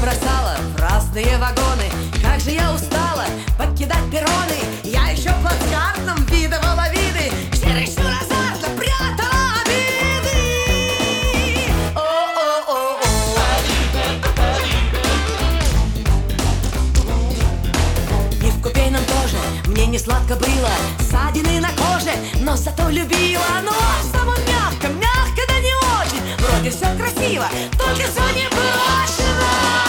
бросала в разные вагоны. Как же я устала покидать перроны. Я еще плацкартом видывала виды, чересчур азартно прятала обиды. О-о-о-о. И в купейном тоже мне не сладко было, ссадины на коже, но зато любила. Но в самом мягком, мягко да не очень. Вроде все красиво, только все не прочно.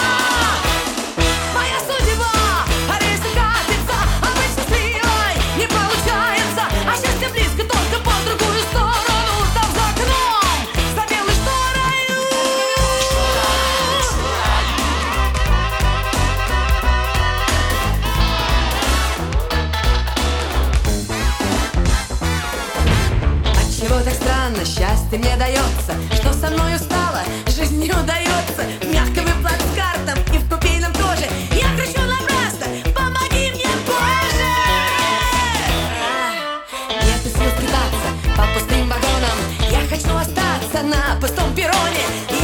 Моя судьба, аресты катится, а быть счастливой не получается. А счастье близко, только по другую сторону. Там за окном, за белой шторою. Отчего так странно счастье мне дается, что со мною стало, жизнь не удается. Мягким и плацкартом, и в купейном тоже. Я кричу напрасно, помоги мне, Боже! Нет сил скитаться по пустым вагонам. Я хочу остаться на пустом перроне.